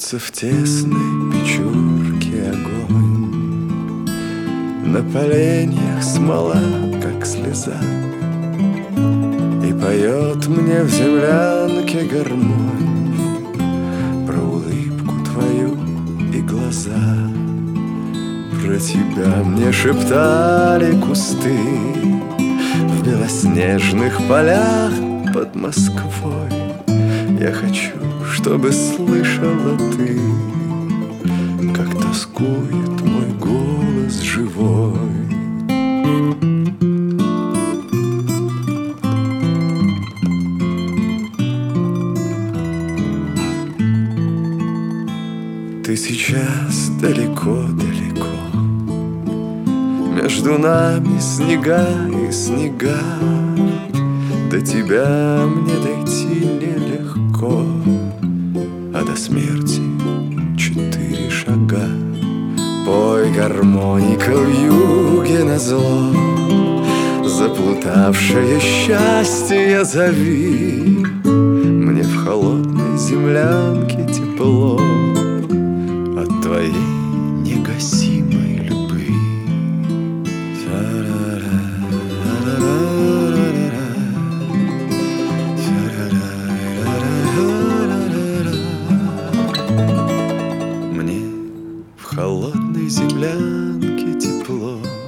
Жжется в тесной печурке огонь, на поленьях смола, как слеза, и поет мне в землянке гармонь про улыбку твою и глаза. Про тебя мне шептали кусты в белоснежных полях под Москвой. Я хочу, чтобы слышала ты, как тоскует мой голос живой. Ты сейчас далеко-далеко, между нами снега и снега. До тебя мне дойти нелегко, а до смерти 4 шага. Пой, гармоника, вьюге назло, заплутавшее счастье зови. Мне в холодной землянке тепло от твоей негасимой любви. Мне в холодной землянке тепло